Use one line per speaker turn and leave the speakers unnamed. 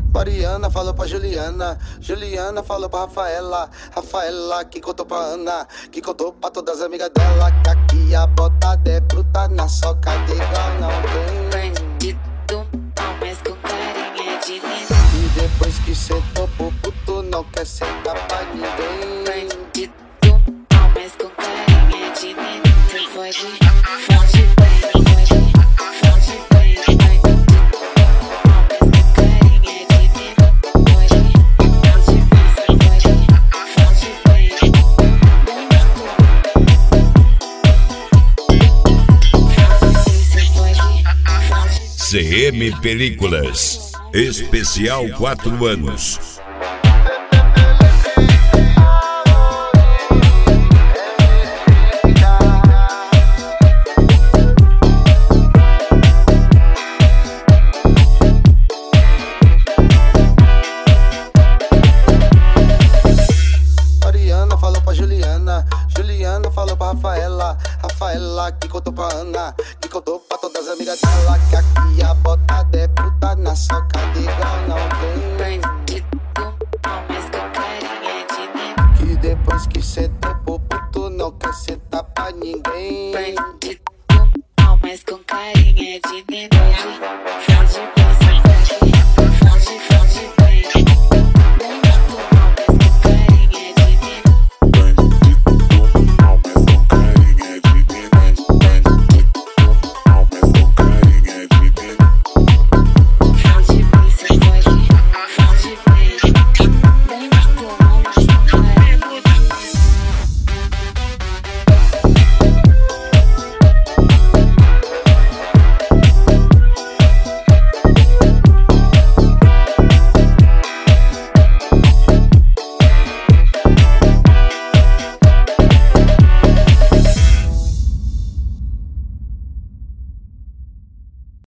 Mariana falou pra Juliana, Juliana falou pra Rafaela, Rafaela que contou pra Ana, que contou pra todas as amigas dela, que aqui a botada é bruta na soca de igual não tem.
Bandido, mas com carinha de neném.
E depois que sentou pro puto não quer sentar pra ninguém.
Bandido, mas com carinha de neném. Foge bem, foge bem, foge bem. Bandido, mas com carinha de neném. Foge bem, foge bem.
CM Películas, especial 4 anos.
Mariana falou pra Juliana, Juliana falou pra Rafaela, Rafaela que contou pra Ana, que contou pra todas as amigas dela, que aqui a botada é bruta na soca de igual não tem.